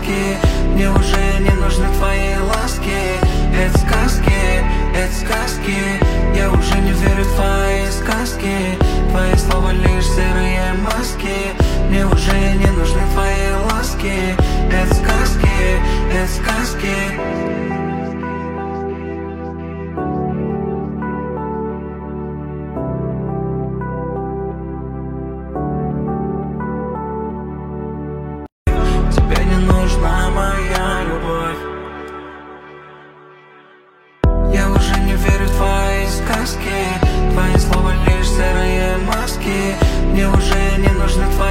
маски. Мне уже не нужны твои ласки. Это сказки, это сказки. Я уже не верю в твои сказки. Твои слова лишь серые маски. Мне уже не нужны твои ласки. Это сказки, это сказки. Тебе не нужна моя любовь. Я уже не верю в твои сказки. Твои слова лишь серые маски. Мне уже не нужны твои